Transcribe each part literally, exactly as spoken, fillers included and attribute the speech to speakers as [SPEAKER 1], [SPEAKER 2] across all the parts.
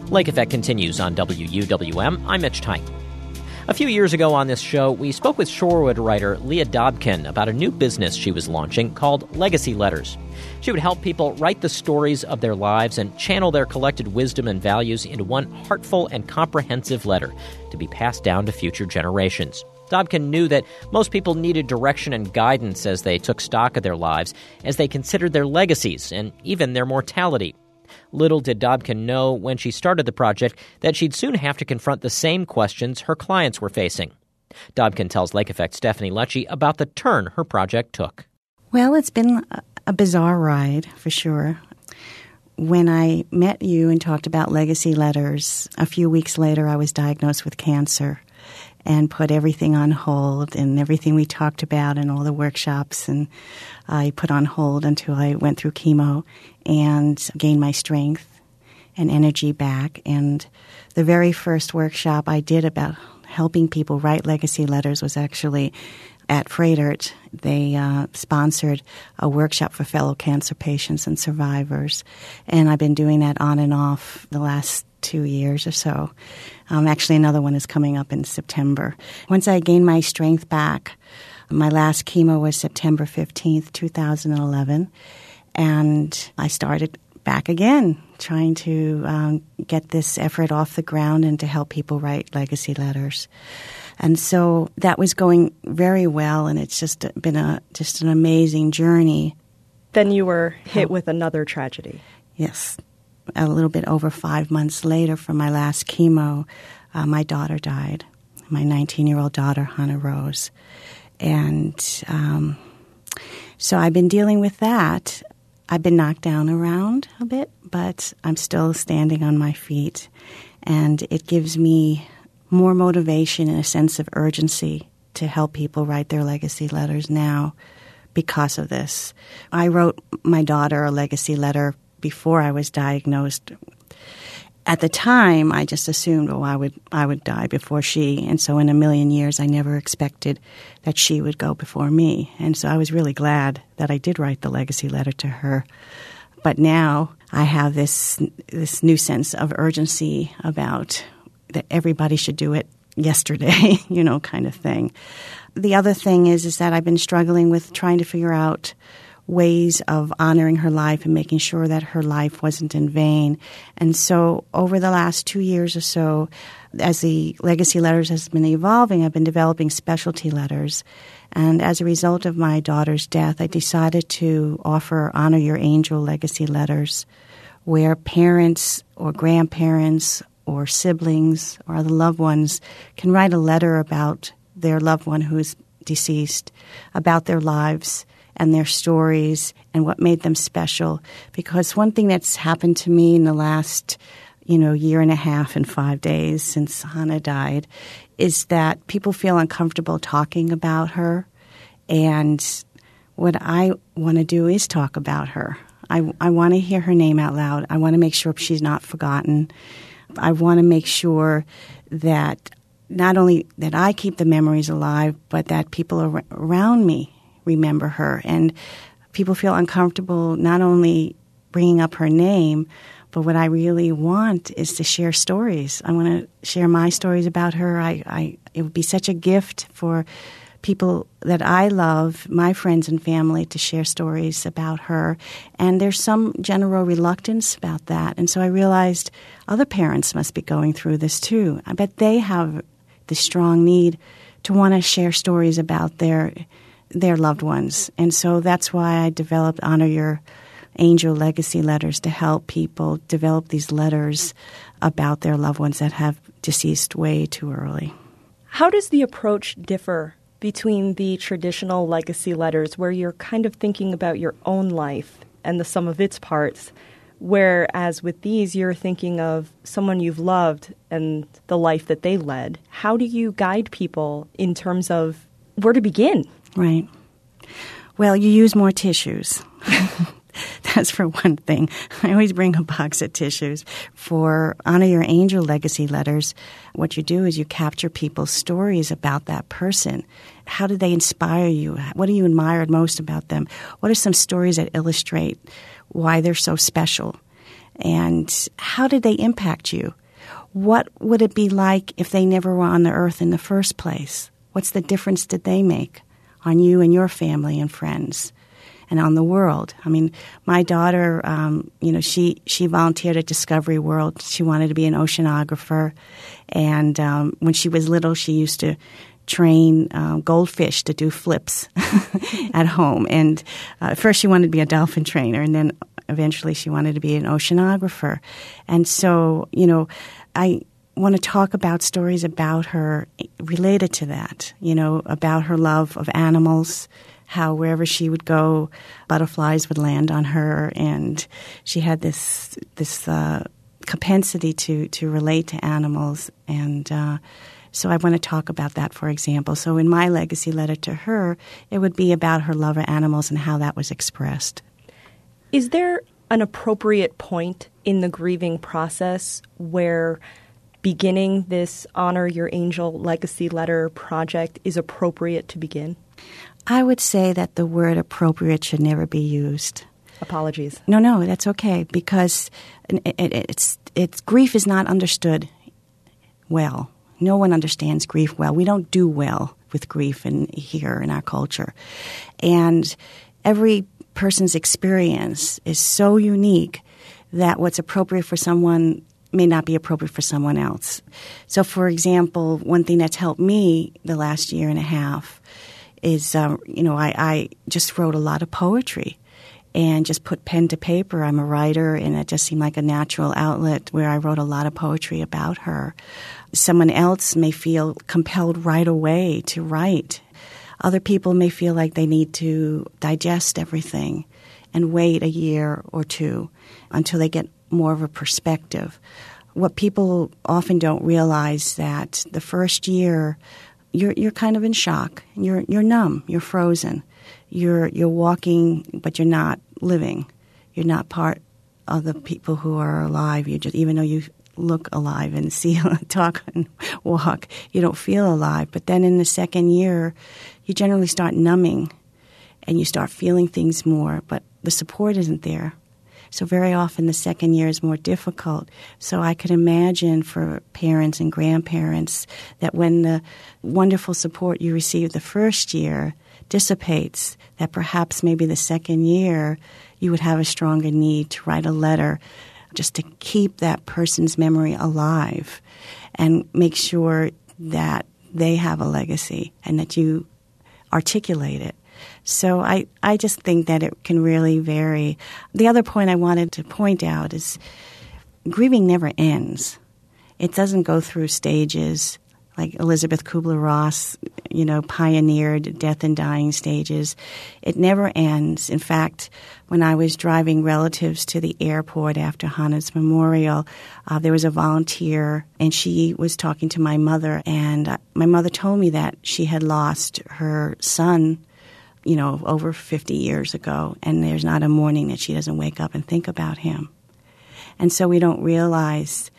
[SPEAKER 1] Lake Effect continues on W U W M. I'm Mitch Tyke. A few years ago on this show, we spoke with Shorewood writer Leah Dobkin about a new business she was launching called Legacy Letters. She would help people write the stories of their lives and channel their collected wisdom and values into one heartful and comprehensive letter to be passed down to future generations. Dobkin knew that most people needed direction and guidance as they took stock of their lives, as they considered their legacies and even their mortality. Little did Dobkin know when she started the project that she'd soon have to confront the same questions her clients were facing. Dobkin tells Lake Effect's Stephanie Lecce about the turn her project took.
[SPEAKER 2] Well, it's been a bizarre ride, for sure. When I met you and talked about legacy letters, a few weeks later I was diagnosed with cancer and put everything on hold, and everything we talked about and all the workshops, and I put on hold until I went through chemo and gained my strength and energy back. And the very first workshop I did about helping people write legacy letters was actually at Froedtert. They uh, sponsored a workshop for fellow cancer patients and survivors, and I've been doing that on and off the last two years or so. Um, actually, another one is coming up in September. Once I gained my strength back, my last chemo was September fifteenth, two thousand eleven, and I started back again, trying to um, get this effort off the ground and to help people write legacy letters. And so that was going very well, and it's just been a just an amazing journey.
[SPEAKER 3] Then you were hit with another tragedy.
[SPEAKER 2] Yes. A little bit over five months later from my last chemo, uh, my daughter died, my nineteen-year-old daughter, Hannah Rose. And um, so I've been dealing with that. I've been knocked down around a bit, but I'm still standing on my feet. And it gives me more motivation and a sense of urgency to help people write their legacy letters now because of this. I wrote my daughter a legacy letter before I was diagnosed. At the time, I just assumed, oh, I would I would die before she. And so in a million years, I never expected that she would go before me. And so I was really glad that I did write the legacy letter to her. But now I have this this new sense of urgency about that everybody should do it yesterday, you know, kind of thing. The other thing is, is that I've been struggling with trying to figure out ways of honoring her life and making sure that her life wasn't in vain. And so over the last two years or so, as the legacy letters has been evolving, I've been developing specialty letters. And as a result of my daughter's death, I decided to offer Honor Your Angel legacy letters, where parents or grandparents or siblings or other loved ones can write a letter about their loved one who is deceased, about their lives and their stories and what made them special. Because one thing that's happened to me in the last, you know, year and a half and five days since Hannah died is that people feel uncomfortable talking about her. And what I want to do is talk about her. I, I want to hear her name out loud. I want to make sure she's not forgotten. I want to make sure that not only that I keep the memories alive, but that people ar- around me remember her. And people feel uncomfortable not only bringing up her name, but what I really want is to share stories. I want to share my stories about her. I, I it would be such a gift for people that I love, my friends and family, to share stories about her. And there's some general reluctance about that. And so I realized other parents must be going through this too. I bet they have the strong need to want to share stories about their their loved ones. And so that's why I developed Honor Your Angel legacy letters, to help people develop these letters about their loved ones that have deceased way too early.
[SPEAKER 3] How does the approach differ between the traditional legacy letters, where you're kind of thinking about your own life and the sum of its parts, whereas with these, you're thinking of someone you've loved and the life that they led? How do you guide people in terms of where to begin?
[SPEAKER 2] Right. Well, you use more tissues. That's for one thing. I always bring a box of tissues. For Honor Your Angel legacy letters, what you do is you capture people's stories about that person. How did they inspire you? What do you admire most about them? What are some stories that illustrate why they're so special? And how did they impact you? what would it be like if they never were on the earth in the first place? What's the difference did they make on you and your family and friends and on the world? I mean, my daughter, um, you know, she, she volunteered at Discovery World. She wanted to be an oceanographer. And um, when she was little, she used to train uh, goldfish to do flips at home. And uh, at first she wanted to be a dolphin trainer, and then eventually she wanted to be an oceanographer. And so, you know, I want to talk about stories about her related to that, you know, about her love of animals, how wherever she would go, butterflies would land on her, and she had this this uh, propensity to, to relate to animals. And uh, so I want to talk about that, for example. So in my legacy letter to her, it would be about her love of animals and how that was expressed.
[SPEAKER 3] Is there an appropriate point in the grieving process where beginning this Honor Your Angel legacy letter project is appropriate to begin?
[SPEAKER 2] I would say that the word appropriate should never be used.
[SPEAKER 3] Apologies.
[SPEAKER 2] No, no, that's okay, because it, it, it's it's grief is not understood well. No one understands grief well. We don't do well with grief in here in our culture. And every person's experience is so unique that what's appropriate for someone may not be appropriate for someone else. So, for example, one thing that's helped me the last year and a half is, um, you know, I, I just wrote a lot of poetry and just put pen to paper. I'm a writer, and it just seemed like a natural outlet where I wrote a lot of poetry about her. Someone else may feel compelled right away to write. Other people may feel like they need to digest everything and wait a year or two until they get more of a perspective. What people often don't realize that the first year you're you're kind of in shock. You're you're numb. You're frozen. You're you're walking, but you're not living. You're not part of the people who are alive. You just even though you look alive and see, talk, and walk, you don't feel alive. But then in the second year, you generally start numbing, and you start feeling things more. But the support isn't there. So very often the second year is more difficult. So I could imagine for parents and grandparents that when the wonderful support you received the first year dissipates, that perhaps maybe the second year you would have a stronger need to write a letter just to keep that person's memory alive and make sure that they have a legacy and that you articulate it. So I, I just think that it can really vary. The other point I wanted to point out is grieving never ends. It doesn't go through stages like Elizabeth Kubler-Ross, you know, pioneered death and dying stages. It never ends. In fact, when I was driving relatives to the airport after Hannah's memorial, uh, there was a volunteer, and she was talking to my mother, and uh, my mother told me that she had lost her son, you know, over fifty years ago, and there's not a morning that she doesn't wake up and think about him. And so we don't realize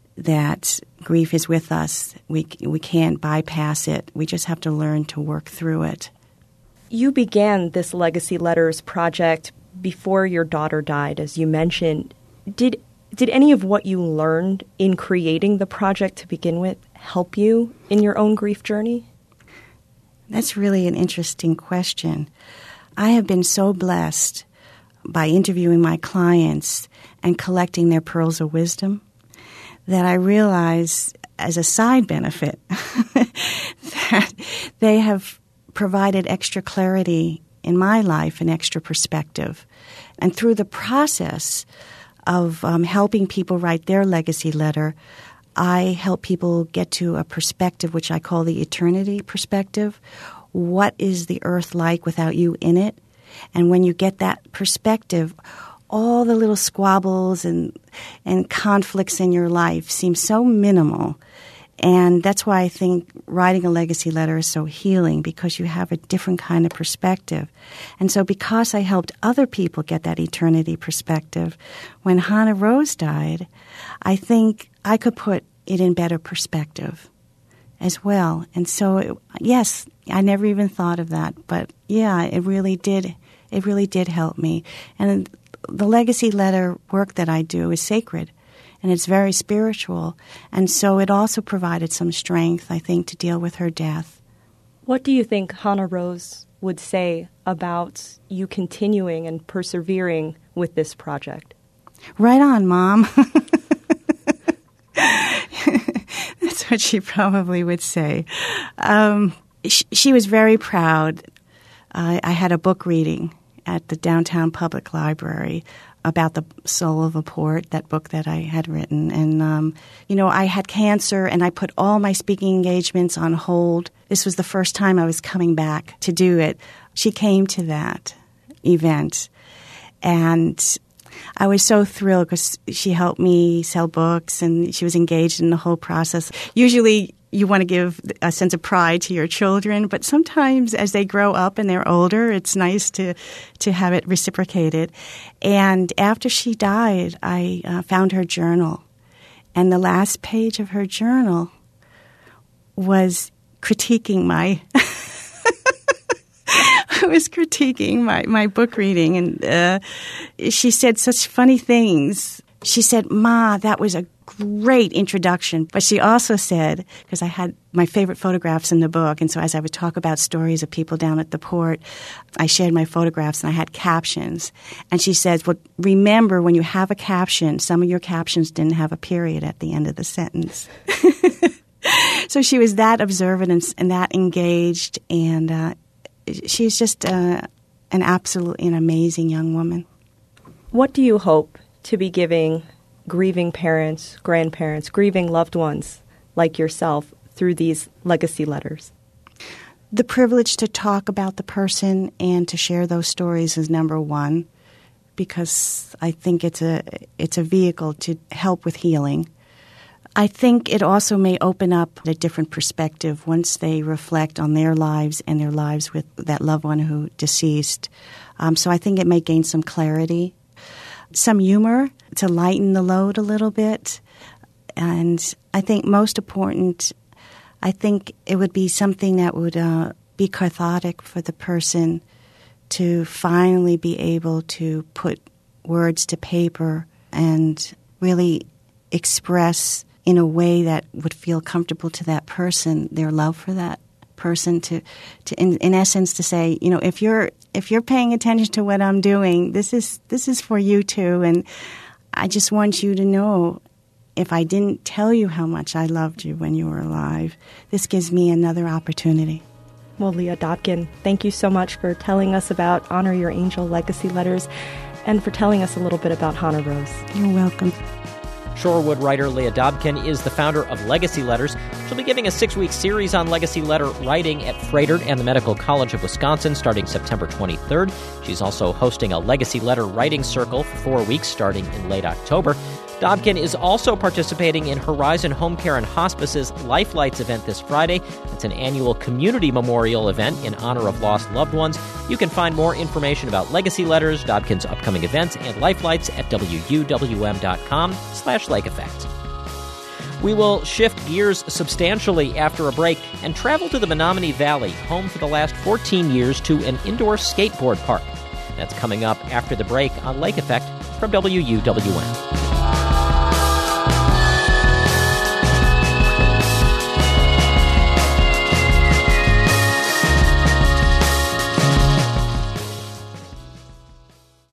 [SPEAKER 2] that grief is with us. We we can't bypass it. We just have to learn to work through it.
[SPEAKER 3] You began this Legacy Letters project before your daughter died, as you mentioned. Did did any of what you learned in creating the project to begin with help you in your own grief journey?
[SPEAKER 2] That's really an interesting question. I have been so blessed by interviewing my clients and collecting their pearls of wisdom that I realize as a side benefit that they have provided extra clarity in my life and extra perspective. And through the process of um, helping people write their legacy letter, I help people get to a perspective which I call the eternity perspective. What is the earth like without you in it? And when you get that perspective, all the little squabbles and and conflicts in your life seem so minimal. And that's why I think writing a legacy letter is so healing, because you have a different kind of perspective. And so because I helped other people get that eternity perspective, when Hannah Rose died, I think I could put it in better perspective as well. And so, it, yes, I never even thought of that. But, yeah, it really did. It really did help me. And the legacy letter work that I do is sacred. and it's very spiritual. And so it also provided some strength, I think, to deal with her death.
[SPEAKER 3] What do you think Hannah Rose would say about you continuing and persevering with this project?
[SPEAKER 2] Right on, Mom. That's what she probably would say. Um, she, she was very proud. Uh, I had a book reading at the downtown public library about the Soul of a Port, that book that I had written. And, um, you know, I had cancer, and I put all my speaking engagements on hold. This was the first time I was coming back to do it. She came to that event, and I was so thrilled because she helped me sell books, and she was engaged in the whole process. Usually you want to give a sense of pride to your children, but sometimes as they grow up and they're older, it's nice to, to have it reciprocated. And after she died, I uh, found her journal. And the last page of her journal was critiquing my... was critiquing my, my book reading, and uh, she said such funny things. She said, "Ma, that was a great introduction." But she also said, because I had my favorite photographs in the book, and so as I would talk about stories of people down at the port, I shared my photographs and I had captions. And she says, "Well, remember, when you have a caption, some of your captions didn't have a period at the end of the sentence." So she was that observant and, and that engaged, and uh, she's just uh, an absolutely an amazing young woman.
[SPEAKER 3] What do you hope to be giving grieving parents, grandparents, grieving loved ones like yourself through these legacy letters?
[SPEAKER 2] The privilege to talk about the person and to share those stories is number one, because I think it's a it's a vehicle to help with healing. I think it also may open up a different perspective once they reflect on their lives and their lives with that loved one who deceased. Um, so I think it may gain some clarity, some humor to lighten the load a little bit. And I think most important, I think it would be something that would uh, be cathartic for the person to finally be able to put words to paper and really express in a way that would feel comfortable to that person, their love for that person, to, to in, in essence, to say, you know, if you're if you're paying attention to what I'm doing, this is this is for you too, and I just want you to know, if I didn't tell you how much I loved you when you were alive, this gives me another opportunity.
[SPEAKER 3] Well, Leah Dobkin, thank you so much for telling us about Honor Your Angel legacy letters and for telling us a little bit about Hannah Rose.
[SPEAKER 2] You're welcome.
[SPEAKER 1] Shorewood writer Leah Dobkin is the founder of Legacy Letters. She'll be giving a six-week series on legacy letter writing at Froedtert and the Medical College of Wisconsin starting September twenty-third. She's also hosting a legacy letter writing circle for four weeks starting in late October. Dobkin is also participating in Horizon Home Care and Hospice's Life Lights event this Friday. It's an annual community memorial event in honor of lost loved ones. You can find more information about Legacy Letters, Dobkin's upcoming events, and Life Lights at W U W M dot com slash Lake Effect. We will shift gears substantially after a break and travel to the Menominee Valley, home for the last fourteen years to an indoor skateboard park. That's coming up after the break on Lake Effect from W U W M.